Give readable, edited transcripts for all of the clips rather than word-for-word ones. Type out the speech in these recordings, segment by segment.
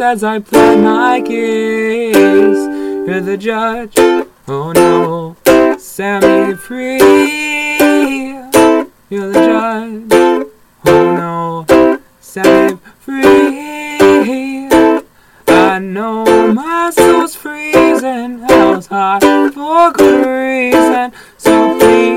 as I plead my case. You're the judge, oh no, set me free. You're the judge, oh no, set me free. I know my soul's freezing, hell's hot for good reason. So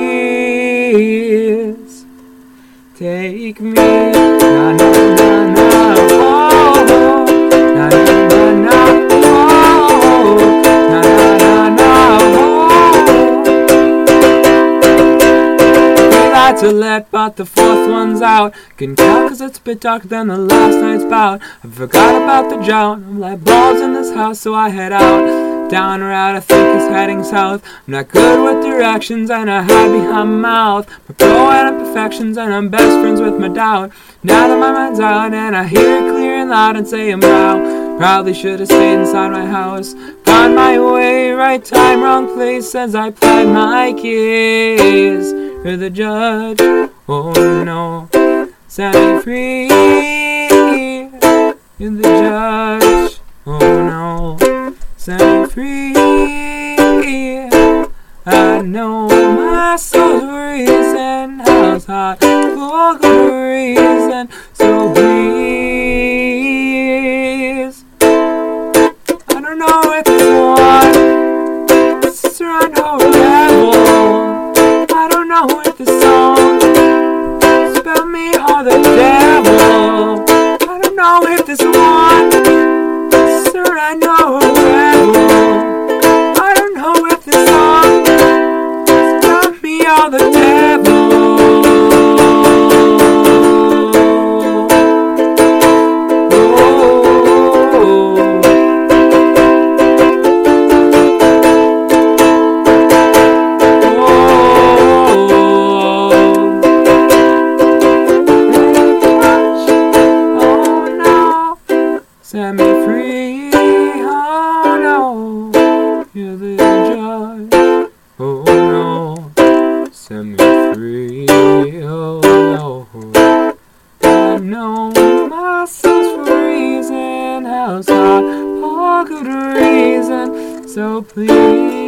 please take me. Na na na na, oh, na na na na, oh, na na na na, oh. We like to let, but the fourth one's out. Can count 'cause it's a bit darker than the last night's bout. I forgot about the drought. I'm like balls in this house, so I head out. Down route, I think it's heading south. I'm not good with directions and I hide behind my mouth. My pro and imperfections and I'm best friends with my doubt. Now that my mind's out and I hear it clear and loud and say I'm proud. Probably should have stayed inside my house. Found my way, right time, wrong place as I plead my case. You're the judge, oh no, set me free. You're the judge, oh no, set me free. I know my soul's reason, hell's hot for good reason. So please, I don't know if it's one, it's around or level. I don't know if the song is about me or the devil. I don't know if this one is around or level. I don't know if this song is about me or the devil. Set me free, oh no, you're the judge, oh no, set me free, oh no. I know my soul's freezing, hell's hot for good reason, so please.